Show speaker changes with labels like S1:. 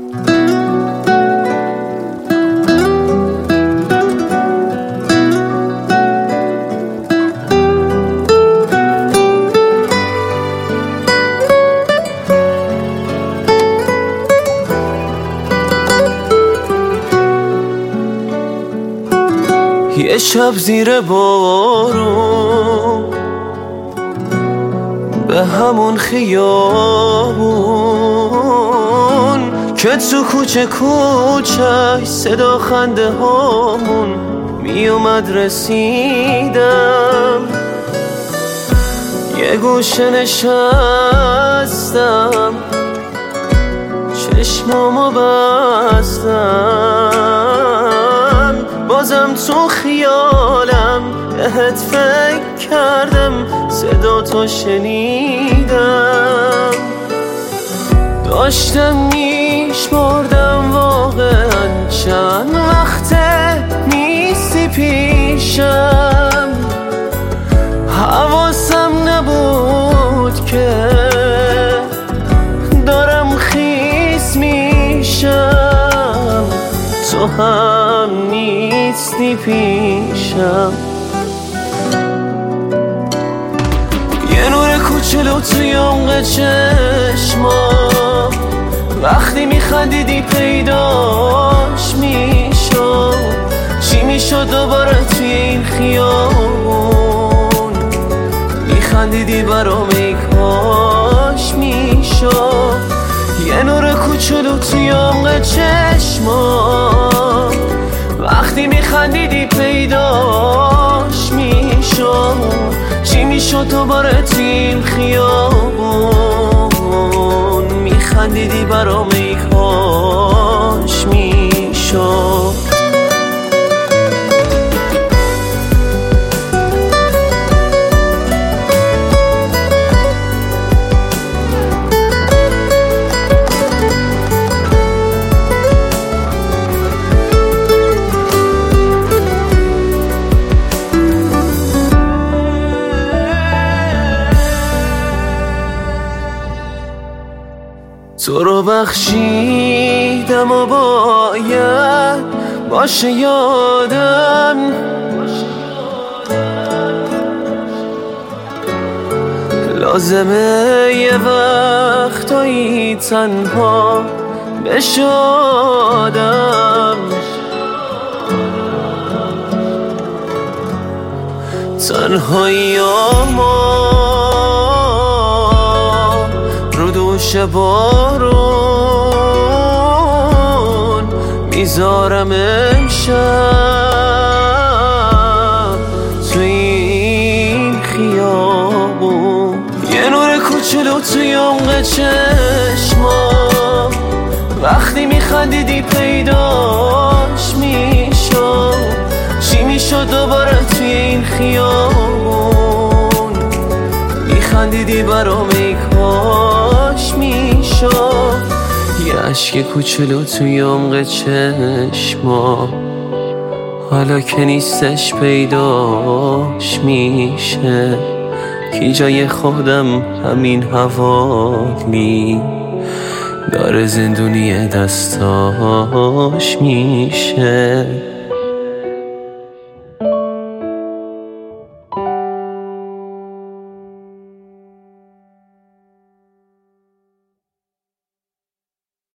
S1: یه شب زیر بارون به همون خیابون که تو کوچه کوچه صدا خنده هامون می اومد رسیدم، یه گوشه نشستم چشمامو بستم، بازم تو خیالم بهت فکر کردم، صدا تو شنیدم، داشتم میشمردم واقعا چند وقته نیستی پیشم، حواسم نبود که دارم خیس میشم، تو هم نیستی پیشم. یه نور کوچولو توی عمق چشما وقتی میخندیدی پیداش میشد، چی میشد دوباره توی این خیابون میخندیدی برام ای کاش میشد. یه نور کوچولو توی عمق چشما وقتی میخندیدی پیداش میشد، چی میشد دوباره توی این خیابون میخندیدی برام ای کاش میشد. تو رو بخشیدم و باید باشه یادم، لازمه یه وقتایی تنها بشادم، تنهاییامو رو دوش بارون میذارم امشب توی این خیابون. یه نور کوچولو توی عمق چشما وقتی میخندیدی پیداش میشد، چی میشد دوباره توی این خیابون میخندیدی برام ای کاش میشد. یه عشق کوچولو توی عمق چشما حالا که نیستش پیداش میشه، کی جای خودم همین حوالی داره زندونی دستاش میشه.